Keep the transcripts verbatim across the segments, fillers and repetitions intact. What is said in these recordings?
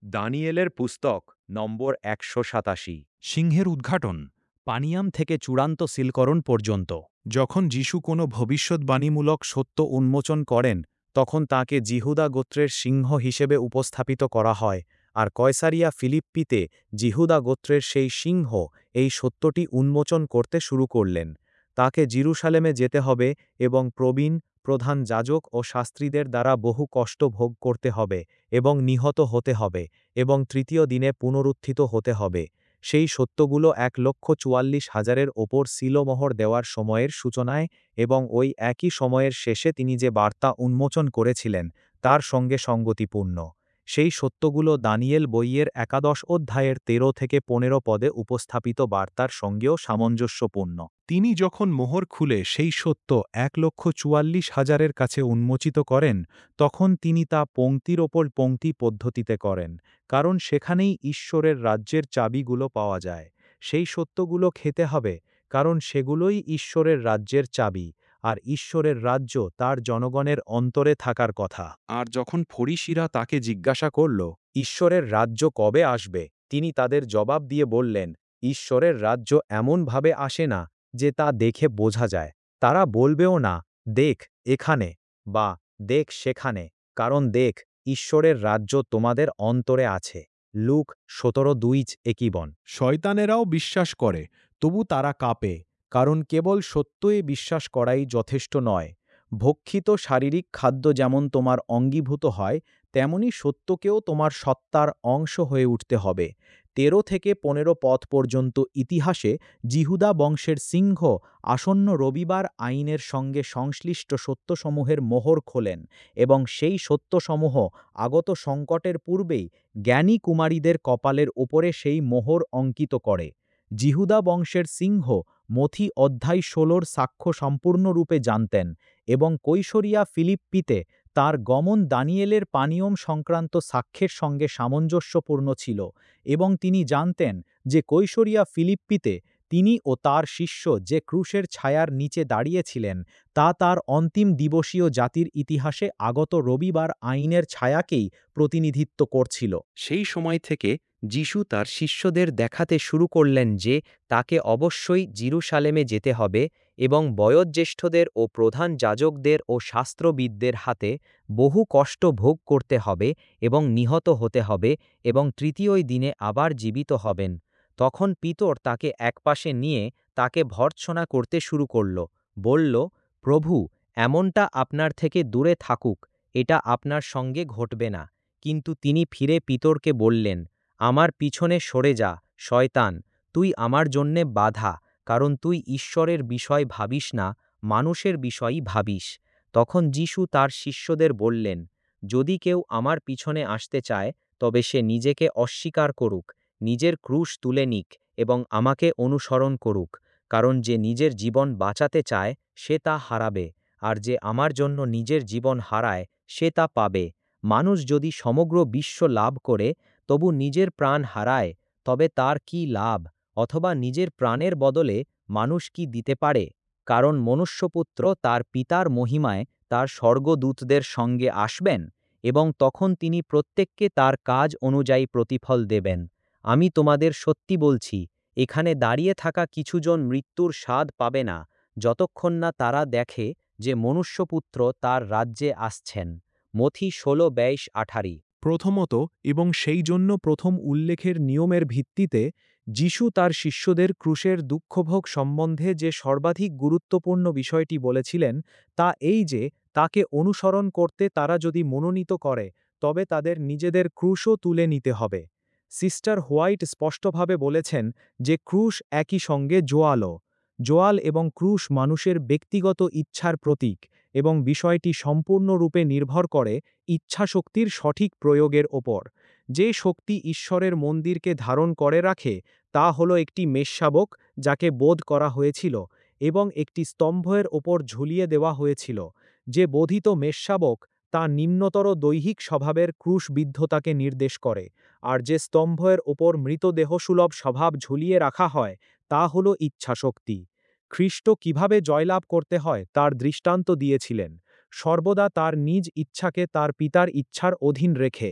দানিয়েলের পুস্তক নম্বর একশো সাতাশি। সিংহের উদ্ঘাটন, পানিয়াম থেকে চূড়ান্ত সিলকরণ পর্যন্ত। যখন যিশু কোনো ভবিষ্যদ্বাণীমূলক সত্য উন্মোচন করেন, তখন তাঁকে জিহুদা গোত্রের সিংহ হিসেবে উপস্থাপিত করা হয়, আর কয়সারিয়া ফিলিপ্পিতে জিহুদা গোত্রের সেই সিংহ এই সত্যটি উন্মোচন করতে শুরু করলেন। তাকে জিরুসালেমে যেতে হবে এবং প্রবীণ, প্রধান যাজক ও শাস্ত্রীদের দ্বারা বহু কষ্ট ভোগ করতে হবে এবং নিহত হতে হবে এবং তৃতীয় দিনে পুনরুত্থিত হতে হবে। সেই সত্যগুলো এক লক্ষ চুয়াল্লিশ হাজারের ওপর সিলোমোহর দেওয়ার সময়ের সূচনায় এবং ওই একই সময়ের শেষে তিনি যে বার্তা উন্মোচন করেছিলেন, তার সঙ্গে সঙ্গতিপূর্ণ। সেই সত্যগুলো দানিয়েল বইয়ের একাদশ অধ্যায়ের তেরো থেকে পনেরো পদে উপস্থাপিত বার্তার সঙ্গেও সামঞ্জস্যপূর্ণ। তিনি যখন মোহর খুলে সেই সত্য এক লক্ষ চুয়াল্লিশ হাজারের কাছে উন্মোচিত করেন, তখন তিনি তা পংক্তির ওপর পংক্তি পদ্ধতিতে করেন, কারণ সেখানেই ঈশ্বরের রাজ্যের চাবিগুলো পাওয়া যায়। সেই সত্যগুলো খেতে হবে, কারণ সেগুলোই ঈশ্বরের রাজ্যের চাবি, আর ঈশ্বরের রাজ্য তার জনগণের অন্তরে থাকার কথা। আর যখন ফরিসিরা তাকে জিজ্ঞাসা করল, ঈশ্বরের রাজ্য কবে আসবে, তিনি তাদের জবাব দিয়ে বললেন, ঈশ্বরের রাজ্য এমনভাবে আসে না যে তা দেখে বোঝা যায়। তারা বলবেও না, দেখ এখানে, বা দেখ সেখানে, কারণ দেখ, ঈশ্বরের রাজ্য তোমাদের অন্তরে আছে। লুক সতেরো দুইচ একিবন। শয়তানেরাও বিশ্বাস করে, তবু তারা কাঁপে, কারণ কেবল সত্যই বিশ্বাস করাই যথেষ্ট নয়। ভক্ষিত শারীরিক খাদ্য যেমন তোমার অঙ্গীভূত হয়, তেমনি সত্যকেও তোমার সত্তার অংশ হয়ে উঠতে হবে। তেরো থেকে পনেরো পদ পর্যন্ত ইতিহাসে জিহুদা বংশের সিংহ আসন্ন রবিবার আইনের সঙ্গে সংশ্লিষ্ট সত্যসমূহের মোহর খোলেন এবং সেই সত্যসমূহ আগত সংকটের পূর্বেই জ্ঞানী কুমারীদের কপালের ওপরে সেই মোহর অঙ্কিত করে। জিহুদা বংশের সিংহ মথি অধ্যায় ষোলোর সাক্ষ্য সম্পূর্ণরূপে জানতেন এবং কৈশরিয়া ফিলিপ্পিতে তাঁর গমন দানিয়েলের পানিয়ম সংক্রান্ত সাক্ষ্যের সঙ্গে সামঞ্জস্যপূর্ণ ছিল এবং তিনি জানতেন যে কৈশরিয়া ফিলিপ্পিতে তিনি ও তার শিষ্য যে ক্রুশের ছায়ার নিচে দাঁড়িয়েছিলেন, তা তার অন্তিম দিবসীয় জাতির ইতিহাসে আগত রবিবার আইনের ছায়াকেই প্রতিনিধিত্ব করছিল। সেই সময় থেকে যিশু তার শিষ্যদের দেখাতে শুরু করলেন যে তাকে অবশ্যই জিরুসালেমে যেতে হবে এবং বয়োজ্যেষ্ঠদের ও প্রধান যাজকদের ও শাস্ত্রবিদদের হাতে বহু কষ্ট ভোগ করতে হবে এবং নিহত হতে হবে এবং তৃতীয় দিনে আবার জীবিত হবেন। তখন পিতর তাকে একপাশে নিয়ে তাকে ভর্ৎসনা করতে শুরু করল, বলল, প্রভু, এমনটা আপনার থেকে দূরে থাকুক, এটা আপনার সঙ্গে ঘটবে না। কিন্তু তিনি ফিরে পিতরকে বললেন, আমার পিছনে সরে যা, শয়তান, তুই আমার জন্যে বাধা, কারণ তুই ঈশ্বরের বিষয় ভাবিস না, মানুষের বিষয়ই ভাবিস। তখন যিশু তার শিষ্যদের বললেন, যদি কেউ আমার পিছনে আসতে চায়, তবে সে নিজেকে অস্বীকার করুক, নিজের ক্রুশ তুলে নিক এবং আমাকে অনুসরণ করুক। কারণ যে নিজের জীবন বাঁচাতে চায়, সে তা হারাবে, আর যে আমার জন্য নিজের জীবন হারায়, সে তা পাবে। মানুষ যদি সমগ্র বিশ্ব লাভ করে তবু নিজের প্রাণ হারায়, তবে তার কি লাভ? অথবা নিজের প্রাণের বদলে মানুষ কি দিতে পারে? কারণ মনুষ্যপুত্র তার পিতার মহিমায় তার স্বর্গদূতদের সঙ্গে আসবেন এবং তখন তিনি প্রত্যেককে তার কাজ অনুযায়ী প্রতিফল দেবেন। আমি তোমাদের সত্যি বলছি, এখানে দাঁড়িয়ে থাকা কিছুজন মৃত্যুর স্বাদ পাবে না, যতক্ষণ না তারা দেখে যে মনুষ্যপুত্র তার রাজ্যে আসছেন। মথি ষোলো বাইশ আঠারি। প্রথমত, এবং সেই জন্য প্রথম উল্লেখের নিয়মের ভিত্তিতে, যিশু তার শিষ্যদের ক্রুশের দুঃখভোগ সম্বন্ধে যে সর্বাধিক গুরুত্বপূর্ণ বিষয়টি বলেছিলেন, তা এই যে তাকে অনুসরণ করতে তারা যদি মনোনীত করে, তবে তাদের নিজেদের ক্রুশও তুলে নিতে হবে। সিস্টার হোয়াইট স্পষ্টভাবে বলেছেন যে ক্রুশ একই সঙ্গে জোয়ালও। জোয়াল এবং ক্রুশ মানুষের ব্যক্তিগত ইচ্ছার প্রতীক, এবং বিষয়টি সম্পূর্ণরূপে নির্ভর করে ইচ্ছাশক্তির সঠিক প্রয়োগের ওপর। যে শক্তি ঈশ্বরের মন্দিরকে ধারণ করে রাখে, তা হল একটি মেষশাবক যাকে বোধ করা হয়েছিল এবং একটি স্তম্ভের ওপর ঝুলিয়ে দেওয়া হয়েছিল। যে বোধিত মেষশাবক তা নিম্নতর দৈহিক স্বভাবের ক্রুশবিদ্ধতাকে নির্দেশ করে, আর যে স্তম্ভের ওপর মৃতদেহসুলভ স্বভাব ঝুলিয়ে রাখা হয়, তা হল ইচ্ছাশক্তি। খ্রিস্ট কিভাবে জয়লাভ করতে হয় তার দৃষ্টান্ত দিয়েছিলেন, সর্বদা তার নিজ ইচ্ছাকে তার পিতার ইচ্ছার অধীন রেখে,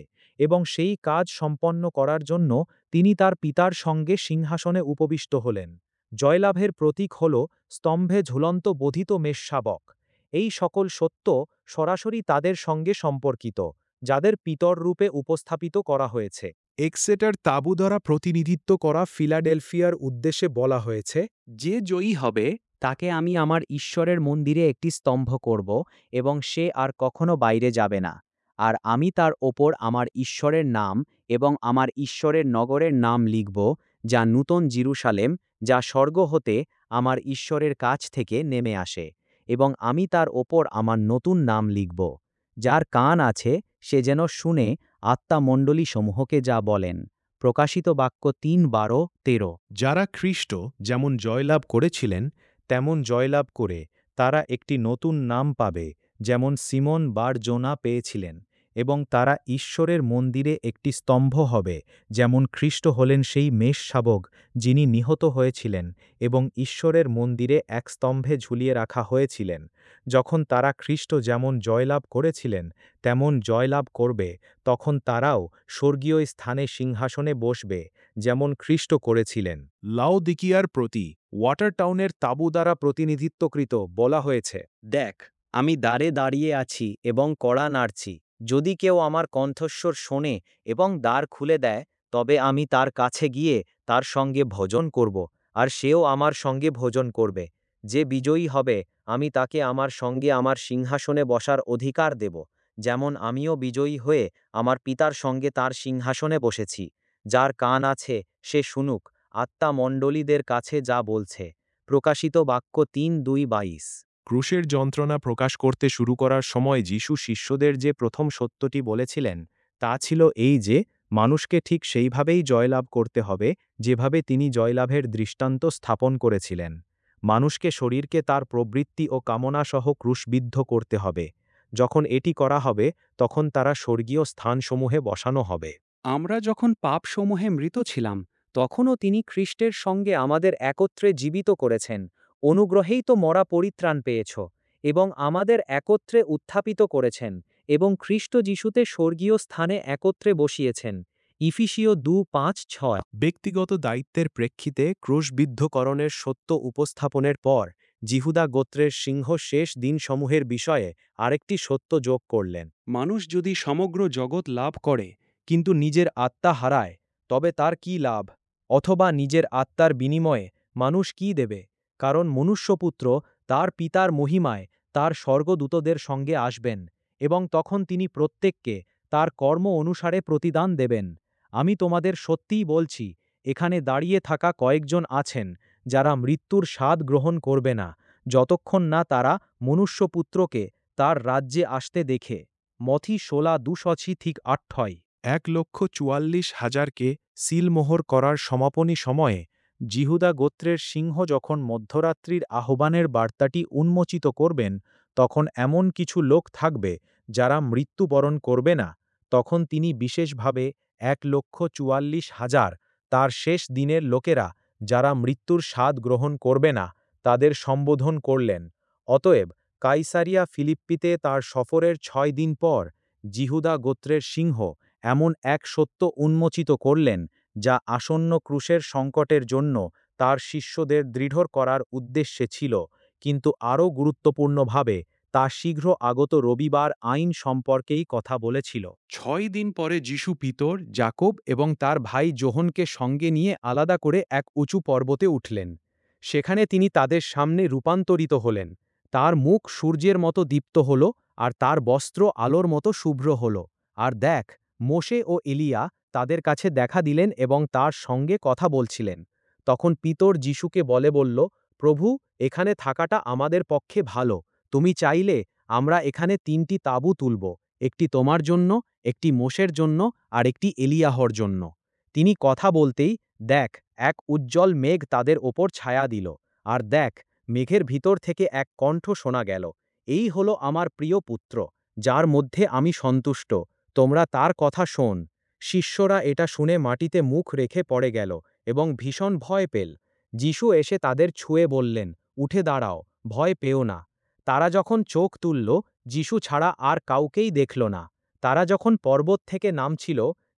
এবং সেই কাজ সম্পন্ন করার জন্য তিনি তার পিতার সঙ্গে সিংহাসনে উপবিষ্ট হলেন। জয়লাভের প্রতীক হল স্তম্ভে ঝুলন্ত বোধিত মেষশাবক। এই সকল সত্য সরাসরি তাদের সঙ্গে সম্পর্কিত, যাদের পিতর রূপে উপস্থাপিত করা হয়েছে। এক্সেটার তাঁবু দ্বারা প্রতিনিধিত্ব করা ফিলাডেলফিয়ার উদ্দেশ্যে বলা হয়েছে, যে জয়ী হবে তাকে আমি আমার ঈশ্বরের মন্দিরে একটি স্তম্ভ করব এবং সে আর কখনো বাইরে যাবে না। আর আমি তার ওপর আমার ঈশ্বরের নাম এবং আমার ঈশ্বরের নগরের নাম লিখব, যা নূতন জেরুসালেম, যা স্বর্গ হতে আমার ঈশ্বরের কাছ থেকে নেমে আসে, এবং আমি তার ওপর আমার নতুন নাম লিখব। যার কান আছে সে যেন শুনে আত্মামণ্ডলীসমূহকে যা বলেন। প্রকাশিত বাক্য তিন বারো তেরো। যারা খ্রিস্ট যেমন জয়লাভ করেছিলেন তেমন জয়লাভ করে তারা একটি নতুন নাম পাবে, যেমন সিমন বার জোনা পেয়েছিলেন, এবং তারা ঈশ্বরের মন্দিরে একটি স্তম্ভ হবে, যেমন খ্রিস্ট হলেন সেই মেষশাবক যিনি নিহত হয়েছিলেন এবং ঈশ্বরের মন্দিরে এক স্তম্ভে ঝুলিয়ে রাখা হয়েছিলেন। যখন তারা খ্রিস্ট যেমন জয়লাভ করেছিলেন তেমন জয়লাভ করবে, তখন তারাও স্বর্গীয় স্থানে সিংহাসনে বসবে, যেমন খ্রিস্ট করেছিলেন। লাওদিকিয়ার প্রতি ওয়াটারটাউনের তাঁবু দ্বারা প্রতিনিধিত্বকৃত বলা হয়েছে, দেখ, আমি দ্বারে দাঁড়িয়ে আছি এবং কড়া নাড়ছি। যদি কেউ আমার কণ্ঠস্বর শোনে এবং দ্বার খুলে দেয়, তবে আমি তার কাছে গিয়ে তার সঙ্গে ভোজন করব, আর সেও আমার সঙ্গে ভোজন করবে। যে বিজয়ী হবে আমি তাকে আমার সঙ্গে আমার সিংহাসনে বসার অধিকার দেব, যেমন আমিও বিজয়ী হয়ে আমার পিতার সঙ্গে তার সিংহাসনে বসেছি। যার কান আছে সে শুনুক আত্মা মণ্ডলীদের কাছে যা বলছে। প্রকাশিত বাক্য তিন দুই বাইশ। ক্রুশের যন্ত্রণা প্রকাশ করতে শুরু করার সময় যিশু শিষ্যদের যে প্রথম সত্যটি বলেছিলেন তা ছিল এই যে মানুষকে ঠিক সেইভাবেই জয়লাভ করতে হবে যেভাবে তিনি জয়লাভের দৃষ্টান্ত স্থাপন করেছিলেন। মানুষকে শরীরকে তার প্রবৃত্তি ও কামনাসহ ক্রুশবিদ্ধ করতে হবে। যখন এটি করা হবে তখন তারা স্বর্গীয় স্থানসমূহে বসানো হবে। আমরা যখন পাপসমূহে মৃত ছিলাম, তখনও তিনি খ্রিস্টের সঙ্গে আমাদের একত্রে জীবিত করেছেন। অনুগ্রহেই তো মরা পরিত্রাণ পেয়েছ, এবং আমাদের একত্রে উত্থাপিত করেছেন, এবং খ্রিস্ট যিশুতে স্বর্গীয় স্থানে একত্রে বসিয়েছেন। ইফিসীয় দু পাঁচ ছয়। ব্যক্তিগত দায়িত্বের প্রেক্ষিতে ক্রুশবিদ্ধকরণের সত্য উপস্থাপনের পর জিহুদা গোত্রের সিংহ শেষ দিনসমূহের বিষয়ে আরেকটি সত্য যোগ করলেন। মানুষ যদি সমগ্র জগৎ লাভ করে কিন্তু নিজের আত্মা হারায়, তবে তার কি লাভ? অথবা নিজের আত্মার বিনিময়ে মানুষ কি দেবে? কারণ মনুষ্যপুত্র তার পিতার মহিমায় তার স্বর্গদূতদের সঙ্গে আসবেন, এবং তখন তিনি প্রত্যেককে তার কর্ম অনুসারে প্রতিদান দেবেন। আমি তোমাদের সত্যিই বলছি, এখানে দাঁড়িয়ে থাকা কয়েকজন আছেন যারা মৃত্যুর স্বাদ গ্রহণ করবে না, যতক্ষণ না তারা মনুষ্যপুত্রকে তার রাজ্যে আসতে দেখে। মথি ষোলা দুশছি ঠিক আটঠয়। এক লক্ষ চুয়াল্লিশ হাজারকে সিলমোহর করার সমাপনী সময়ে জিহুদা গোত্রের সিংহ যখন মধ্যরাত্রির আহ্বানের বার্তাটি উন্মোচিত করবেন, তখন এমন কিছু লোক থাকবে যারা মৃত্যুবরণ করবে না। তখন তিনি বিশেষভাবে এক লক্ষ চুয়াল্লিশ হাজার তার শেষ দিনের লোকেরা যারা মৃত্যুর স্বাদ গ্রহণ করবে না তাদের সম্বোধন করলেন। অতএব কাইসারিয়া ফিলিপ্পিতে তার সফরের ছয় দিন পর জিহুদা গোত্রের সিংহ এমন এক সত্য উন্মোচিত করলেন যা আসন্ন ক্রুশের সংকটের জন্য তার শিষ্যদের দৃঢ় করার উদ্দেশ্যে ছিল, কিন্তু আরও গুরুত্বপূর্ণভাবে তা শীঘ্র আগত রবিবার আইন সম্পর্কেই কথা বলেছিল। ছয় দিন পরে যিশু পিতর, জাকব এবং তার ভাই যোহনকে সঙ্গে নিয়ে আলাদা করে এক উঁচু পর্বতে উঠলেন। সেখানে তিনি তাদের সামনে রূপান্তরিত হলেন। তার মুখ সূর্যের মতো দীপ্ত হল, আর তার বস্ত্র আলোর মতো শুভ্র হল। আর দেখ, মোশে ও এলিয়া তাদের কাছে দেখা দিলেন এবং তার সঙ্গে কথা বলছিলেন। তখন পিতর যিশুকে বলে বলল, প্রভু, এখানে থাকাটা আমাদের পক্ষে ভালো। তুমি চাইলে আমরা এখানে তিনটি তাঁবু তুলব, একটি তোমার জন্য, একটি মোশের জন্য, আর একটি এলিয়াহর জন্য। তিনি কথা বলতেই দেখ, এক উজ্জ্বল মেঘ তাদের ওপর ছায়া দিল। আর দেখ, মেঘের ভিতর থেকে এক কণ্ঠ শোনা গেল, এই হল আমার প্রিয় পুত্র, যার মধ্যে আমি সন্তুষ্ট, তোমরা তার কথা শোন। শিষ্যরা এটা শুনে মাটিতে মুখ রেখে পড়ে গেল এবং ভীষণ ভয় পেল। যিশু এসে তাদের ছুঁয়ে বললেন, উঠে দাঁড়াও, ভয় পেও না। তারা যখন চোখ তুলল, যিশু ছাড়া আর কাউকেই দেখল না। তারা যখন পর্বত থেকে নামছিল,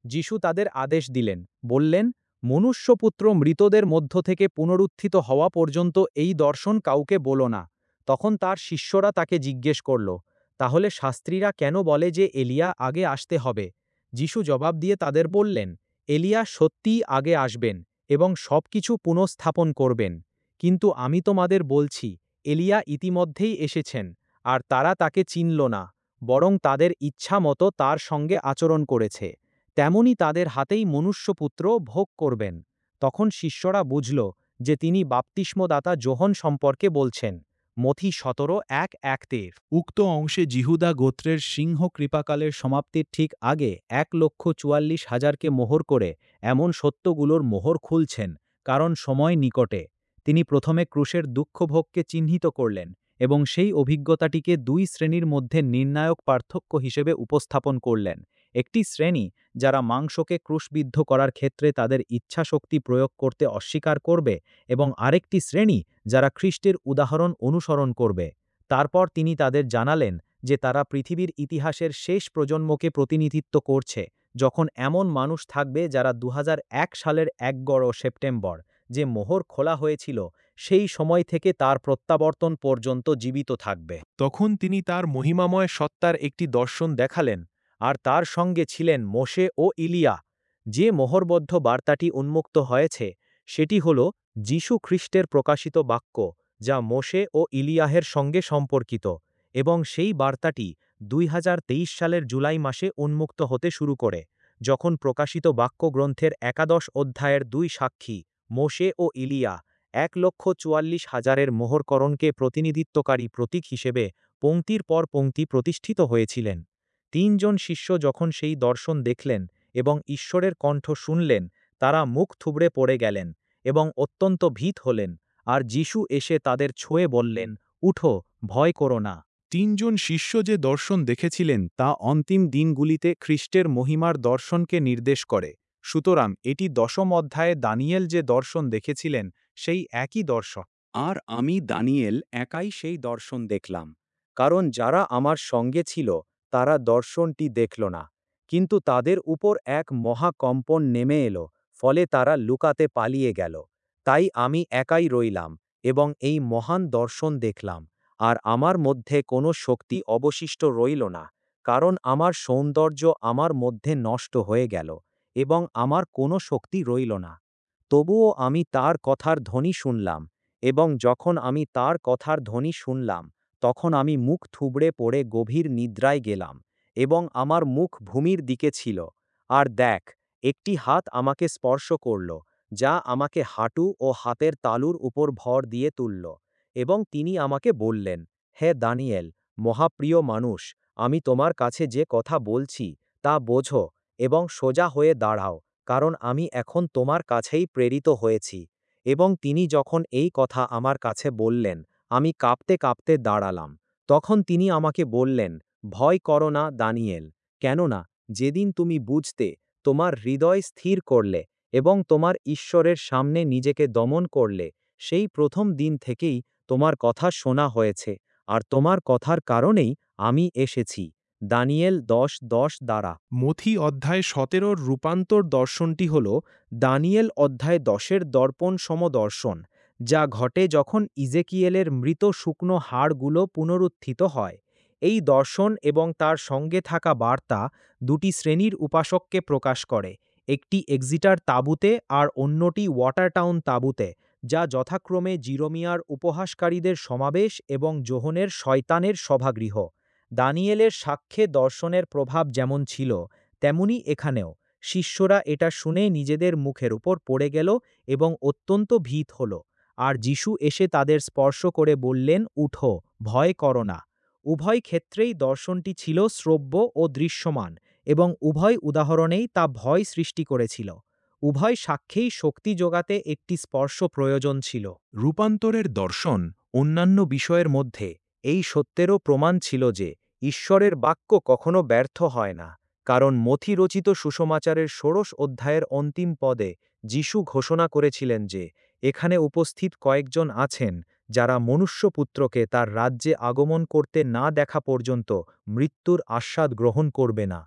যিশু তাদের আদেশ দিলেন, বললেন, মনুষ্যপুত্র মৃতদের মধ্য থেকে পুনরুত্থিত হওয়া পর্যন্ত এই দর্শন কাউকে বলো না। তখন তার শিষ্যরা তাকে জিজ্ঞেস করল, তাহলে শাস্ত্রীরা কেন বলে যে এলিয়া আগে আসতে হবে? যিশু জবাব দিয়ে তাদের বললেন, এলিয়া সত্যিই আগে আসবেন এবং সবকিছু পুনঃস্থাপন করবেন। কিন্তু আমি তোমাদের বলছি, এলিয়া ইতিমধ্যেই এসেছেন, আর তারা তাকে চিনল না, বরং তাদের ইচ্ছা মতো তার সঙ্গে আচরণ করেছে। তেমনি তাদের হাতেই মনুষ্যপুত্র ভোগ করবেন। তখন শিষ্যরা বুঝল যে তিনি বাপ্তিস্মদাতা যোহন সম্পর্কে বলছেন। মথি সতেরো এক এক তের। উক্ত অংশে জিহুদা গোত্রের সিংহ কৃপাকালের সমাপ্তির ঠিক আগে এক লক্ষ চুয়াল্লিশ হাজারকে মোহর করে এমন সত্যগুলোর মোহর খুলছেন, কারণ সময় নিকটে। তিনি প্রথমে ক্রুশের দুঃখভোগকে চিহ্নিত করলেন এবং সেই অভিজ্ঞতাটিকে দুই শ্রেণীর মধ্যে নির্ণায়ক পার্থক্য হিসেবে উপস্থাপন করলেন। একটি শ্রেণী, যারা মাংসকে ক্রুশবিদ্ধ করার ক্ষেত্রে তাদের ইচ্ছাশক্তি প্রয়োগ করতে অস্বীকার করবে, এবং আরেকটি শ্রেণী, যারা খ্রিস্টের উদাহরণ অনুসরণ করবে। তারপর তিনি তাদের জানালেন যে তারা পৃথিবীর ইতিহাসের শেষ প্রজন্মকে প্রতিনিধিত্ব করছে, যখন এমন মানুষ থাকবে যারা দু হাজার এক সালের এগারো সেপ্টেম্বর যে মোহর খোলা হয়েছিল, সেই সময় থেকে তার প্রত্যাবর্তন পর্যন্ত জীবিত থাকবে। তখন তিনি তার মহিমাময় সত্তার একটি দর্শন দেখালেন, আর তার সঙ্গে ছিলেন মোশে ও ইলিয়া। যে মোহরবদ্ধ বার্তাটি উন্মুক্ত হয়েছে, সেটি হল যীশু খ্রিস্টের প্রকাশিত বাক্য, যা মোশে ও ইলিয়াহের সঙ্গে সম্পর্কিত, এবং সেই বার্তাটি দুই হাজার তেইশ সালের জুলাই মাসে উন্মুক্ত হতে শুরু করে, যখন প্রকাশিত বাক্য গ্রন্থের একাদশ অধ্যায়ের দুই সাক্ষী, মোশে ও ইলিয়া, এক লক্ষ চুয়াল্লিশ হাজারের মোহরকরণকে প্রতিনিধিত্বকারী প্রতীক হিসেবে পংক্তির পর পংক্তি প্রতিষ্ঠিত হয়েছিলেন। তিনজন শিষ্য যখন সেই দর্শন দেখলেন এবং ঈশ্বরের কণ্ঠ শুনলেন, তারা মুখ থুবড়ে পড়ে গেলেন এবং অত্যন্ত ভীত হলেন, আর যিশু এসে তাদের ছুঁয়ে বললেন, উঠো, ভয় করো না। তিনজন শিষ্য যে দর্শন দেখেছিলেন তা অন্তিম দিনগুলিতে খ্রিস্টের মহিমার দর্শনকে নির্দেশ করে। সুতরাং এটি দশম অধ্যায়ে দানিয়েল যে দর্শন দেখেছিলেন, সেই একই দর্শন। আর আমি দানিয়েল একাই সেই দর্শন দেখলাম, কারণ যারা আমার সঙ্গে ছিল তারা দর্শনটি দেখল না, কিন্তু তাদের উপর এক মহাকম্পন নেমে এলো, ফলে তারা লুকাতে পালিয়ে গেল। তাই আমি একাই রইলাম এবং এই মহান দর্শন দেখলাম, আর আমার মধ্যে কোনো শক্তি অবশিষ্ট রইল না, কারণ আমার সৌন্দর্য আমার মধ্যে নষ্ট হয়ে গেল এবং আমার কোনো শক্তি রইল না। তবুও আমি তার কথার ধ্বনি শুনলাম, এবং যখন আমি তার কথার ধ্বনি শুনলাম, তখন আমি মুখ থুবড়ে পড়ে গভীর নিদ্রায় গেলাম, এবং আমার মুখ ভূমির দিকে ছিল। আর দেখ, একটি হাত আমাকে স্পর্শ করল, যা আমাকে হাঁটু ও হাতের তালুর উপর ভর দিয়ে তুলল, এবং তিনি আমাকে বললেন, হে দানিয়েল, মহাপ্রিয় মানুষ, আমি তোমার কাছে যে কথা বলছি তা বোঝো এবং সোজা হয়ে দাঁড়াও, কারণ আমি এখন তোমার কাছেই প্রেরিত হয়েছি। এবং তিনি যখন এই কথা আমার কাছে বললেন, আমি কাঁপতে কাঁপতে দাঁড়ালাম। তখন তিনি আমাকে বললেন, ভয় করো না দানিয়েল, কেননা যেদিন তুমি বুঝতে তোমার হৃদয় স্থির করলে এবং তোমার ঈশ্বরের সামনে নিজেকে দমন করলে, সেই প্রথম দিন থেকেই তোমার কথা শোনা হয়েছে, আর তোমার কথার কারণেই আমি এসেছি। দানিয়েল দশ দশ দ্বারা। মথি অধ্যায় সতেরোর রূপান্তর দর্শনটি হল দানিয়েল অধ্যায় দশের দর্পণ সমদর্শন, যা ঘটে যখন ইজেকিয়েলের মৃত শুকনো হাড়গুলো পুনরুত্থিত হয়। এই দর্শন এবং তার সঙ্গে থাকা বার্তা দুটি শ্রেণীর উপাসককে প্রকাশ করে, একটি এক্সিটার তাঁবুতে আর অন্যটি ওয়াটারটাউন তাঁবুতে, যা যথাক্রমে জিরোমিয়ার উপহাসকারীদের সমাবেশ এবং যোহনের শয়তানের সভাগৃহ। দানিয়েলের সাক্ষ্যে দর্শনের প্রভাব যেমন ছিল, তেমনি এখানেও শিষ্যরা এটা শুনে নিজেদের মুখের উপর পড়ে গেল এবং অত্যন্ত ভীত হল। আর যিশু এসে তাদের স্পর্শ করে বললেন, উঠো, ভয় করো না। উভয় ক্ষেত্রেই দর্শনটি ছিল শ্রব্য ও দৃশ্যমান, এবং উভয় উদাহরণেই তা ভয় সৃষ্টি করেছিল। উভয় সাক্ষ্যেই শক্তি যোগাতে একটি স্পর্শ প্রয়োজন ছিল। রূপান্তরের দর্শন অন্যান্য বিষয়ের মধ্যে এই সত্যেরও প্রমাণ ছিল যে ঈশ্বরের বাক্য কখনো ব্যর্থ হয় না, কারণ মথি রচিত সুসমাচারের ষোড়শ অধ্যায়ের অন্তিম পদে যিশু ঘোষণা করেছিলেন যে এখানে উপস্থিত কয়েকজন আছেন যারা মনুষ্যপুত্রকে তার রাজ্যে আগমন করতে না দেখা পর্যন্ত মৃত্যুর আস্বাদ গ্রহণ করবে না।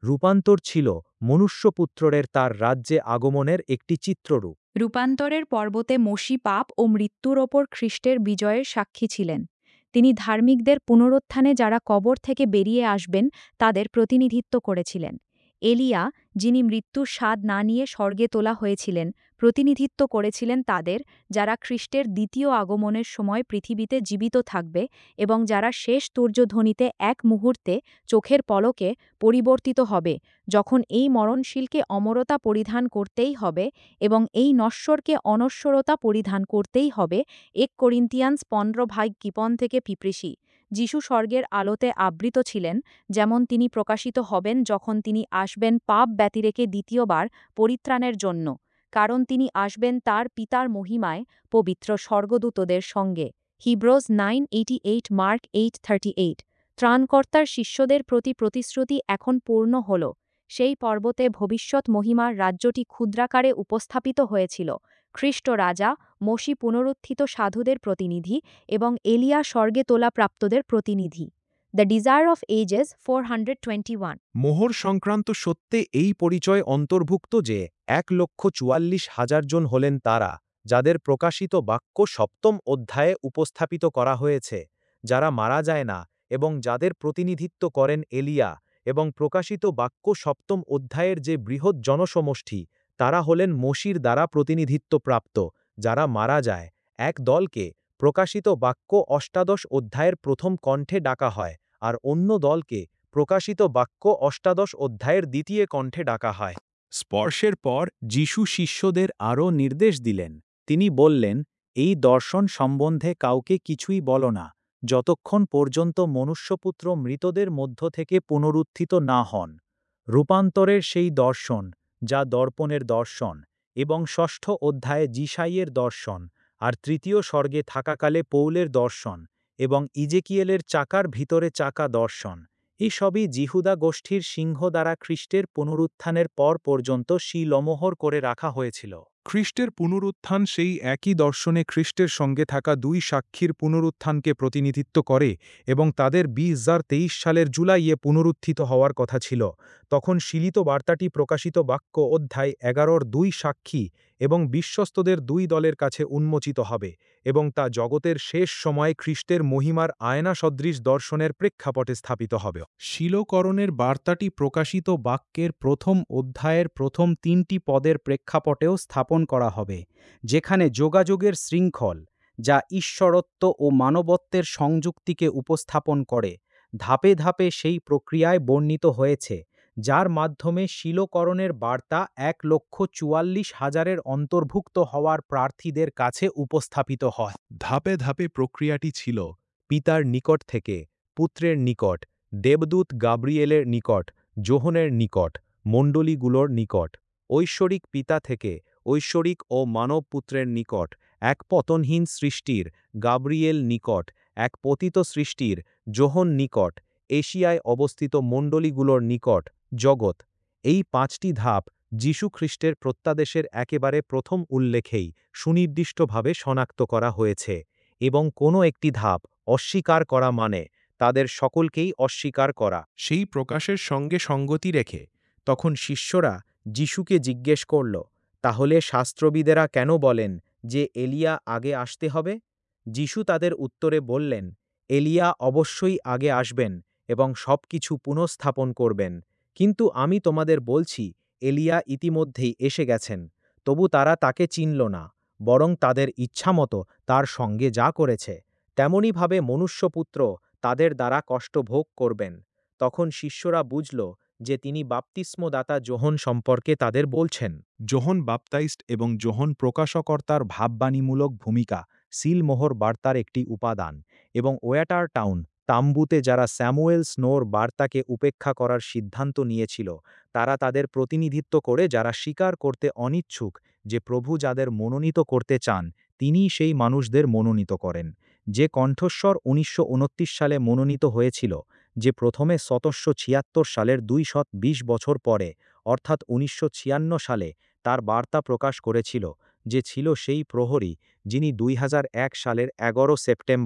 রূপান্তর ছিল মনুষ্যপুত্রের তার রাজ্যে আগমনের একটি চিত্ররূপ। রূপান্তরের পর্বতে মোশি পাপ ও মৃত্যুর ওপর খ্রিস্টের বিজয়ের সাক্ষী ছিলেন। তিনি ধার্মিকদের পুনরুত্থানে যারা কবর থেকে বেরিয়ে আসবেন তাদের প্রতিনিধিত্ব করেছিলেন। এলিয়া, যিনি মৃত্যুর স্বাদ না নিয়ে স্বর্গে তোলা হয়েছিলেন, প্রতিনিধিত্ব করেছিলেন তাদের যারা খ্রিস্টের দ্বিতীয় আগমনের সময় পৃথিবীতে জীবিত থাকবে এবং যারা শেষ তুর্যধ্বনিতে এক মুহূর্তে চোখের পলকে পরিবর্তিত হবে, যখন এই মরণশীলকে অমরতা পরিধান করতেই হবে এবং এই নশ্বরকে অনশ্বরতা পরিধান করতেই হবে। এক করিন্থিয়ান্স পনেরো ভাগ কিপন থেকে পিপ্রিসি। যিশু স্বর্গের আলোতে আবৃত ছিলেন, যেমন তিনি প্রকাশিত হবেন যখন তিনি আসবেন পাপ ব্যতিরেকে দ্বিতীয়বার পরিত্রাণের জন্য, কারণ তিনি আসবেন তার পিতার মহিমায় পবিত্র স্বর্গদূতদের সঙ্গে। Hebrews nine eighty eight Mark eight thirty eight. ত্রাণকর্তার শিষ্যদের প্রতি প্রতিশ্রুতি এখন পূর্ণ হল। সেই পর্বতে ভবিষ্যৎ মহিমার রাজ্যটি ক্ষুদ্রাকারে উপস্থাপিত হয়েছিল। খ্রিস্ট রাজা, মোশি পুনরুত্থিত সাধুদের প্রতিনিধি এবং এলিয়া স্বর্গে তোলা প্রাপ্তদের প্রতিনিধি। The Desire of Ages four hundred twenty one. মোহর সংক্রান্ত সত্যে এই পরিচয় অন্তর্ভুক্ত যে এক লক্ষ চুয়াল্লিশ হাজার জন হলেন তারা, যাদের প্রকাশিত বাক্য সপ্তম অধ্যায়ে উপস্থাপিত করা হয়েছে, যারা মারা যায় না এবং যাদের প্রতিনিধিত্ব করেন এলিয়া, এবং প্রকাশিত বাক্য সপ্তম অধ্যায়ের যে বৃহৎ জনসমষ্টি, তারা হলেন মোশির দ্বারা প্রতিনিধিত্বপ্রাপ্ত, যারা মারা যায়। এক দলকে প্রকাশিত বাক্য অষ্টাদশ অধ্যায়ের প্রথম কণ্ঠে ডাকা হয়, আর অন্য দলকে প্রকাশিত বাক্য অষ্টাদশ অধ্যায়ের দ্বিতীয় কণ্ঠে ডাকা হয়। স্পর্শের পর যিশু শিষ্যদের আরও নির্দেশ দিলেন। তিনি বললেন, এই দর্শন সম্বন্ধে কাউকে কিছুই বলো না, যতক্ষণ পর্যন্ত মনুষ্যপুত্র মৃতদের মধ্য থেকে পুনরুত্থিত না হন। রূপান্তরের সেই দর্শন, যা দর্পণের দর্শন, এবং ষষ্ঠ অধ্যায়ে যিশাইয়ের দর্শন, আর তৃতীয় স্বর্গে থাকাকালে পৌলের দর্শন, এবং ইজেকিয়েলের চাকার ভিতরে চাকা দর্শন, এসবই জিহুদা গোষ্ঠীর সিংহ দ্বারা খ্রিস্টের পুনরুত্থানের পর পর্যন্ত শিলমোহর করে রাখা হয়েছিল। খ্রিস্টের পুনরুত্থান সেই একই দর্শনে খ্রিস্টের সঙ্গে থাকা দুই সাক্ষীর পুনরুত্থানকে প্রতিনিধিত্ব করে এবং তাদের বিশ হাজার তেইশ সালের জুলাইয়ে পুনরুত্থিত হওয়ার কথা ছিল। তখন শিলিত বার্তাটি প্রকাশিত বাক্য অধ্যায় এগারোর দুই সাক্ষী এবং বিশ্বস্তদের দুই দলের কাছে উন্মোচিত হবে, এবং তা জগতের শেষ সময়ে খ্রিস্টের মহিমার আয়না সদৃশ দর্শনের প্রেক্ষাপটে স্থাপিত হবে। শিলকরণের বার্তাটি প্রকাশিত বাক্যের প্রথম অধ্যায়ের প্রথম তিনটি পদের প্রেক্ষাপটেও স্থাপন করা হবে, যেখানে যোগাযোগের শৃঙ্খল, যা ঈশ্বরত্ব ও মানবত্বের সংযুক্তিকে উপস্থাপন করে, ধাপে ধাপে সেই প্রক্রিয়ায় বর্ণিত হয়েছে, যার মাধ্যমে শিলকরণের বার্তা এক লক্ষ চুয়াল্লিশ হাজারের অন্তর্ভুক্ত হওয়ার প্রার্থীদের কাছে উপস্থাপিত হয়। ধাপে ধাপে প্রক্রিয়াটি ছিল পিতার নিকট থেকে পুত্রের নিকট, দেবদূত গাব্রিয়েলের নিকট, যোহনের নিকট, মণ্ডলীগুলোর নিকট, ঐশ্বরিক পিতা থেকে ঐশ্বরিক ও মানব পুত্রের নিকট, এক পতনহীন সৃষ্টির গাব্রিয়েল নিকট, এক পতিত সৃষ্টির যোহন নিকট, এশিয়ায় অবস্থিত মণ্ডলীগুলোর নিকট, জগৎ। এই পাঁচটি ধাপ যীশু খ্রিস্টের প্রত্যাদেশের একেবারে প্রথম উল্লেখেই সুনির্দিষ্টভাবে শনাক্ত করা হয়েছে, এবং কোনো একটি ধাপ অস্বীকার করা মানে তাদের সকলকেই অস্বীকার করা। সেই প্রকাশের সঙ্গে সঙ্গতি রেখে তখন শিষ্যরা যিশুকে জিজ্ঞেস করল, তাহলে শাস্ত্রবিদেরা কেন বলেন যে এলিয়া আগে আসতে হবে? যিশু তাদের উত্তরে বললেন, এলিয়া অবশ্যই আগে আসবেন এবং সব কিছু পুনঃস্থাপন করবেন, কিন্তু আমি তোমাদের বলছি, এলিয়া ইতিমধ্যেই এসে গেছেন, তবু তারা তাকে চিনল না, বরং তাদের ইচ্ছামতো তার সঙ্গে যা করেছে, তেমনিভাবে মনুষ্যপুত্র তাদের দ্বারা কষ্ট ভোগ করবেন। তখন শিষ্যরা বুঝল যে তিনি বাপ্তিস্মদাতা যোহন সম্পর্কে তাদের বলছেন। যোহন বাপ্তাইস্ট এবং যোহন প্রকাশকর্তার ভাববাণীমূলক ভূমিকা সিলমোহর বার্তার একটি উপাদান, এবং ওয়াটার টাউন তাম্বুতে যারা স্যামুয়েল স্নোর বার্তাকে উপেক্ষা করার সিদ্ধান্ত নিয়েছিল, তারা তাদের প্রতিনিধিত্ব করে যারা স্বীকার করতে অনিচ্ছুক যে প্রভু যাদের মনোনীত করতে চান তিনিই সেই মানুষদের মনোনীত করেন। যে কণ্ঠস্বর উনিশশো উনত্রিশ সালে মনোনীত হয়েছিল, যে প্রথমে সতেরোশো ছিয়াত্তর সালের দুইশো বিশ বছর পরে অর্থাৎ উনিশশো ছিয়ান্ন সালে তার বার্তা প্রকাশ করেছিল, যে ছিল সেই প্রহরী যিনি দুই হাজার এক সালের এগারো সেপ্টেম্বর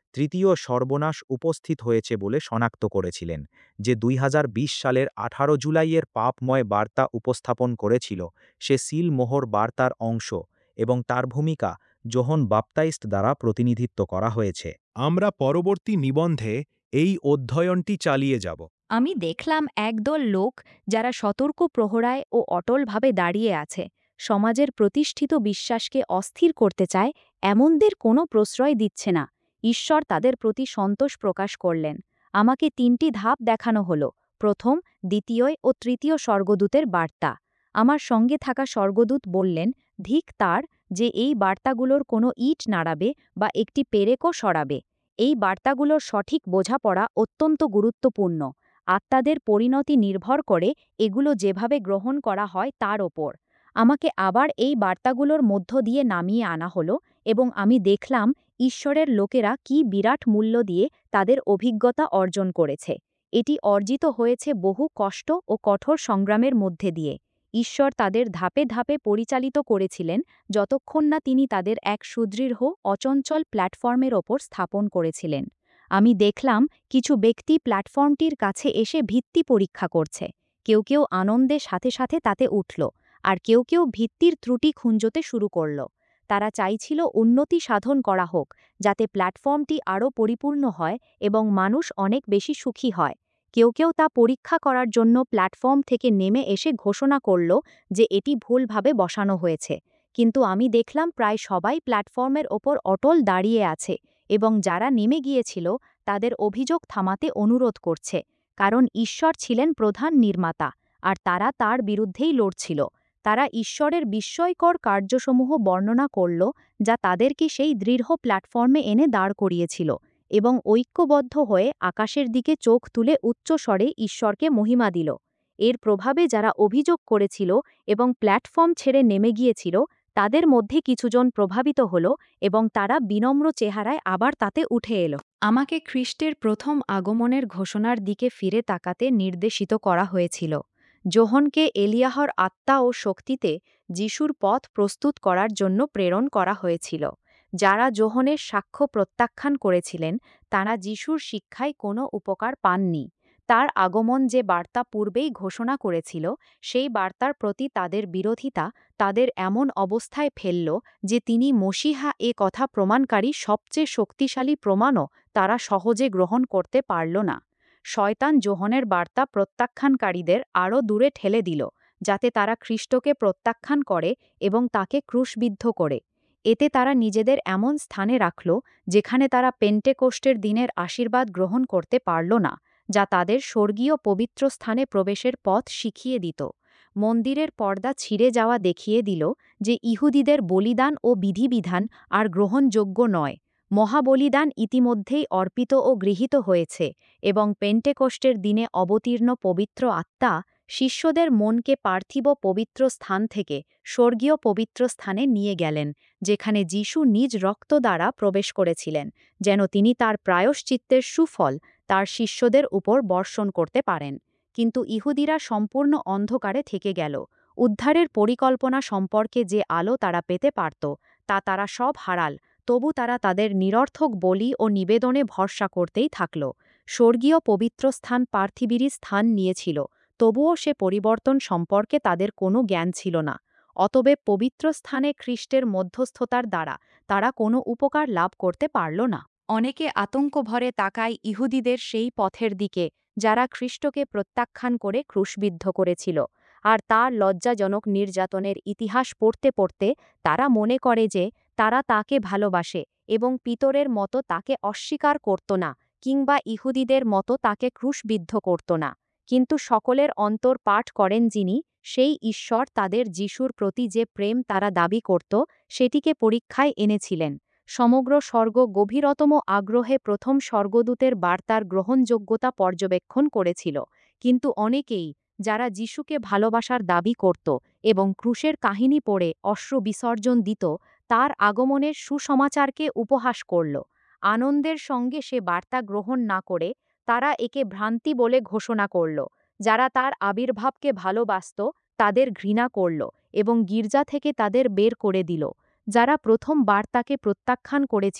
তৃতীয় সর্বনাশ উপস্থিত হয়েছে বলে শনাক্ত করেছিলেন, যে দুই হাজার বিশ সালের আঠারো জুলাইয়ের পাপময় বার্তা উপস্থাপন করেছিল, সে সিল মোহর বার্তার অংশ, এবং তার ভূমিকা যোহন বাপ্তাইস্ট দ্বারা প্রতিনিধিত্ব করা হয়েছে। আমরা পরবর্তী নিবন্ধে এই অধ্যয়নটি চালিয়ে যাব। আমি দেখলাম একদল লোক যারা সতর্ক প্রহরায় ও অটলভাবে দাঁড়িয়ে আছে, সমাজের প্রতিষ্ঠিত বিশ্বাসকে অস্থির করতে চায় এমনদের কোনো প্রশ্রয় দিচ্ছে না। ঈশ্বর তাদের প্রতি সন্তোষ প্রকাশ করলেন। আমাকে তিনটি ধাপ দেখানো হলো, প্রথম, দ্বিতীয় ও তৃতীয় স্বর্গদূতের বার্তা। আমার সঙ্গে থাকা স্বর্গদূত বললেন, ধিক তার যে এই বার্তাগুলোর কোনো ইট নাড়াবে বা একটি পেরেকও সরাবে। এই বার্তাগুলোর সঠিক বোঝাপড়া অত্যন্ত গুরুত্বপূর্ণ। আত্মাদের পরিণতি নির্ভর করে এগুলো যেভাবে গ্রহণ করা হয় তার ওপর। আমাকে আবার এই বার্তাগুলোর মধ্য দিয়ে নামিয়ে আনা হলো, এবং আমি দেখলাম ঈশ্বরের লোকেরা কি বিরাট মূল্য দিয়ে তাদের অভিজ্ঞতা অর্জন করেছে। এটি অর্জিত হয়েছে বহু কষ্ট ও কঠোর সংগ্রামের মধ্যে দিয়ে। ঈশ্বর তাদের ধাপে ধাপে পরিচালিত করেছিলেন, যতক্ষণ না তিনি তাদের এক সুদৃঢ় অচঞ্চল প্ল্যাটফর্মের ওপর স্থাপন করেছিলেন। আমি দেখলাম কিছু ব্যক্তি প্ল্যাটফর্মটির কাছে এসে ভিত্তি পরীক্ষা করছে। কেউ কেউ আনন্দের সাথে সাথে তাতে উঠল, আর কেউ কেউ ভিত্তির ত্রুটি খুঁজতে শুরু করল। তারা চাইছিল উন্নতি সাধন করা হোক, যাতে প্ল্যাটফর্মটি আরও পরিপূর্ণ হয় এবং মানুষ অনেক বেশি সুখী হয়। কেউ কেউ তা পরীক্ষা করার জন্য প্ল্যাটফর্ম থেকে নেমে এসে ঘোষণা করল যে এটি ভুলভাবে বসানো হয়েছে। কিন্তু আমি দেখলাম প্রায় সবাই প্ল্যাটফর্মের ওপর অটল দাঁড়িয়ে আছে, এবং যারা নেমে গিয়েছিল তাদের অভিযোগ থামাতে অনুরোধ করছে, কারণ ঈশ্বর ছিলেন প্রধান নির্মাতা, আর তারা তার বিরুদ্ধেই লড়ছিল। তারা ঈশ্বরের বিস্ময়কর কার্যসমূহ বর্ণনা করল, যা তাদেরকে সেই দৃঢ় প্ল্যাটফর্মে এনে দাঁড় করিয়েছিল, এবং ঐক্যবদ্ধ হয়ে আকাশের দিকে চোখ তুলে উচ্চস্বরে ঈশ্বরকে মহিমা দিল। এর প্রভাবে যারা অভিযোগ করেছিল এবং প্ল্যাটফর্ম ছেড়ে নেমে গিয়েছিল, তাদের মধ্যে কিছুজন প্রভাবিত হল, এবং তারা বিনম্র চেহারায় আবার তাতে উঠে এলো। আমাকে খ্রিস্টের প্রথম আগমনের ঘোষণার দিকে ফিরে তাকাতে নির্দেশিত করা হয়েছিল। যোহনকে এলিয়াহর আত্মা ও শক্তিতে যিশুর পথ প্রস্তুত করার জন্য প্রেরণ করা হয়েছিল। যারা যোহনের সাক্ষ্য প্রত্যাখ্যান করেছিলেন, তারা যিশুর শিক্ষায় কোনো উপকার পাননি। তার আগমন যে বার্তা পূর্বেই ঘোষণা করেছিল, সেই বার্তার প্রতি তাদের বিরোধিতা তাদের এমন অবস্থায় ফেলল যে তিনি মসিহা এ কথা প্রমাণকারী সবচেয়ে শক্তিশালী প্রমাণও তারা সহজে গ্রহণ করতে পারল না। শয়তান যোহনের বার্তা প্রত্যাখ্যানকারীদের আরও দূরে ঠেলে দিল, যাতে তারা খ্রিস্টকে প্রত্যাখ্যান করে এবং তাকে ক্রুশবিদ্ধ করে। এতে তারা নিজেদের এমন স্থানে রাখল যেখানে তারা পেন্টেকোস্টের দিনের আশীর্বাদ গ্রহণ করতে পারল না, যা তাদের স্বর্গীয় পবিত্র স্থানে প্রবেশের পথ শিখিয়ে দিত। মন্দিরের পর্দা ছিঁড়ে যাওয়া দেখিয়ে দিল যে ইহুদিদের বলিদান ও বিধিবিধান আর গ্রহণযোগ্য নয়। মহাবলিদান ইতিমধ্যেই অর্পিত ও গৃহীত হয়েছে, এবং পেন্টেকোস্টের দিনে অবতীর্ণ পবিত্র আত্মা শিষ্যদের মনকে পার্থিব পবিত্র স্থান থেকে স্বর্গীয় পবিত্র স্থানে নিয়ে গেলেন, যেখানে যিশু নিজ রক্ত দ্বারা প্রবেশ করেছিলেন, যেন তিনি তার প্রায়শ্চিত্তের সুফল তার শিষ্যদের উপর বর্ষণ করতে পারেন। কিন্তু ইহুদিরা সম্পূর্ণ অন্ধকারে থেকে গেল। উদ্ধারের পরিকল্পনা সম্পর্কে যে আলো তারা পেতে পারত, তা তারা সব হারাল। তবু তারা তাদের নিরর্থক বলি ও নিবেদনে ভরসা করতেই থাকল। স্বর্গীয় পবিত্র স্থান পার্থিবীরই স্থান নিয়েছিল, তবুও সে পরিবর্তন সম্পর্কে তাদের কোনো জ্ঞান ছিল না। অতএব পবিত্র স্থানে খ্রিস্টের মধ্যস্থতার দ্বারা তারা কোনো উপকার লাভ করতে পারল না। অনেকে আতঙ্ক ভরে তাকায় ইহুদিদের সেই পথের দিকে যারা খ্রিস্টকে প্রত্যাখ্যান করে ক্রুশবিদ্ধ করেছিল, আর তার লজ্জাজনক নির্যাতনের ইতিহাস পড়তে পড়তে তারা মনে করে যে তারা তাকে ভালোবাসে এবং পিতরের মতো তাকে অস্বীকার করত না, কিংবা ইহুদিদের মতো তাকে ক্রুশবিদ্ধ করত না। কিন্তু সকলের অন্তর পাঠ করেন যিনি, সেই ঈশ্বর তাদের যিশুর প্রতি যে প্রেম তারা দাবি করত, সেটিকে পরীক্ষায় এনেছিলেন। সমগ্র স্বর্গ গভীরতম আগ্রহে প্রথম স্বর্গদূতের বার্তার গ্রহণযোগ্যতা পর্যবেক্ষণ করেছিল, কিন্তু অনেকেই, যারা যিশুকে ভালোবাসার দাবি করত এবং ক্রুশের কাহিনী পড়ে অশ্রু বিসর্জন দিত, তার আগমনের সুসমাচারকে উপহাস করল। আনন্দের সঙ্গে সে বার্তা গ্রহণ না করে তারা একে ভ্রান্তি বলে ঘোষণা করল। যারা তার আবির্ভাবকে ভালোবাসত তাদের ঘৃণা করল এবং গির্জা থেকে তাদের বের করে দিল। যারা প্রথম বার্তাকে প্রত্যাখ্যান করেছিল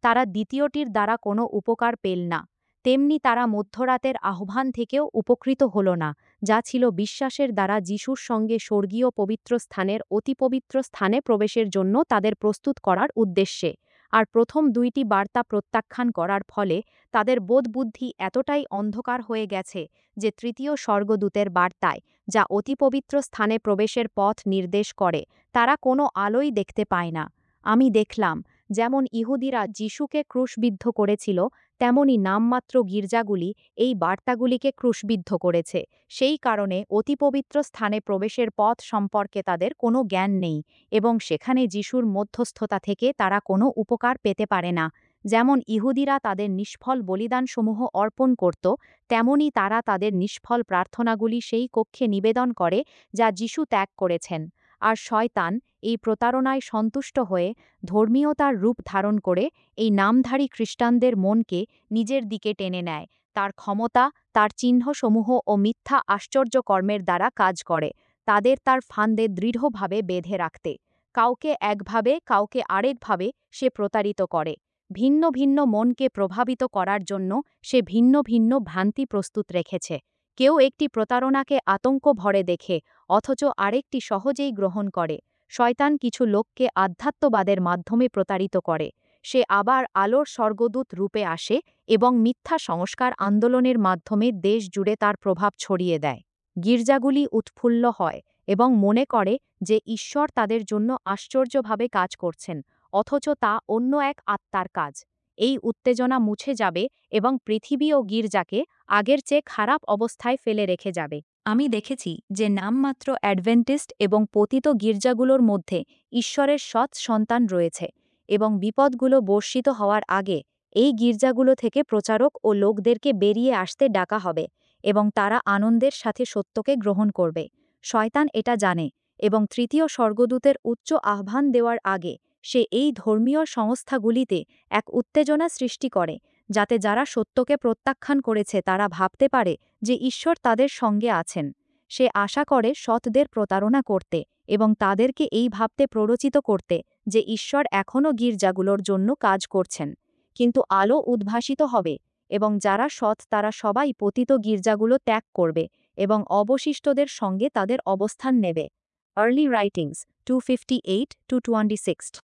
তারা দ্বিতীয়টির দ্বারা কোনো উপকার পেল না। তেমনি তারা মধ্যরাতের আহ্বান থেকেও উপকৃত হল না, যা ছিল বিশ্বাসের দ্বারা যিশুর সঙ্গে স্বর্গীয় পবিত্র স্থানের অতি পবিত্র স্থানে প্রবেশের জন্য তাদের প্রস্তুত করার উদ্দেশ্যে। আর প্রথম দুইটি বার্তা প্রত্যাখ্যান করার ফলে তাদের বোধবুদ্ধি এতটাই অন্ধকার হয়ে গেছে যে তৃতীয় স্বর্গদূতের বার্তায়, যা অতি পবিত্র স্থানে প্রবেশের পথ নির্দেশ করে, তারা কোনো আলোই দেখতে পায় না। আমি দেখলাম, যেমন ইহুদিরা যিশুকে ক্রুশবিদ্ধ করেছিল, তেমনি নামমাত্র গির্জাগুলি এই বার্তাগুলিকে ক্রুশবিদ্ধ করেছে। সেই কারণে অতি পবিত্র স্থানে প্রবেশের পথ সম্পর্কে তাদের কোনো জ্ঞান নেই, এবং সেখানে যিশুর মধ্যস্থতা থেকে তারা কোনো উপকার পেতে পারে না। যেমন ইহুদিরা তাদের নিষ্ফল বলিদানসমূহ অর্পণ করত, তেমনি তারা তাদের নিষ্ফল প্রার্থনাগুলি সেই কক্ষে নিবেদন করে যা যিশু ত্যাগ করেছেন। আর শয়তান এই প্রতারণায় সন্তুষ্ট হয়ে ধর্মীয়তার রূপ ধারণ করে এই নামধারী খ্রিস্টানদের মনকে নিজের দিকে টেনে নেয়। তার ক্ষমতা, তার চিহ্নসমূহ ও মিথ্যা আশ্চর্যকর্মের দ্বারা কাজ করে, তাদের তার ফান্দে দৃঢ়ভাবে বেঁধে রাখতে। কাউকে একভাবে, কাউকে আরেকভাবে সে প্রতারিত করে। ভিন্ন ভিন্ন মনকে প্রভাবিত করার জন্য সে ভিন্ন ভিন্ন ভ্রান্তি প্রস্তুত রেখেছে। কেউ একটি প্রতারণাকে আতঙ্ক ভরে দেখে, অথচ আরেকটি সহজেই গ্রহণ করে। শয়তান কিছু লোককে আধ্যাত্মবাদের মাধ্যমে প্রতারিত করে। সে আবার আলোর স্বর্গদূত রূপে আসে এবং মিথ্যা সংস্কার আন্দোলনের মাধ্যমে দেশ জুড়ে তার প্রভাব ছড়িয়ে দেয়। গির্জাগুলি উৎফুল্ল হয় এবং মনে করে যে ঈশ্বর তাদের জন্য আশ্চর্যভাবে কাজ করছেন, অথচ তা অন্য এক আত্মার কাজ। এই উত্তেজনা মুছে যাবে এবং পৃথিবী ও গির্জাকে আগের চেয়ে খারাপ অবস্থায় ফেলে রেখে যাবে। আমি দেখেছি যে নামমাত্র অ্যাডভেন্টিস্ট এবং পতিত গির্জাগুলোর মধ্যে ঈশ্বরের সৎ সন্তান রয়েছে, এবং বিপদগুলো বর্ষিত হওয়ার আগে এই গির্জাগুলো থেকে প্রচারক ও লোকদেরকে বেরিয়ে আসতে ডাকা হবে, এবং তারা আনন্দের সাথে সত্যকে গ্রহণ করবে। শয়তান এটা জানে, এবং তৃতীয় স্বর্গদূতের উচ্চ আহ্বান দেওয়ার আগে সে এই ধর্মীয় সংস্থাগুলিতে এক উত্তেজনা সৃষ্টি করে, যাতে যারা সত্যকে প্রত্যাখ্যান করেছে তারা ভাবতে পারে যে ঈশ্বর তাদের সঙ্গে আছেন। সে আশা করে সৎদের প্রতারণা করতে এবং তাদেরকে এই ভাবতে প্ররোচিত করতে যে ঈশ্বর এখনও গির্জাগুলোর জন্য কাজ করছেন। কিন্তু আলো উদ্ভাসিত হবে, এবং যারা সৎ তারা সবাই পতিত গির্জাগুলো ত্যাগ করবে এবং অবশিষ্টদের সঙ্গে তাদের অবস্থান নেবে। Early Writings two fifty eight two twenty six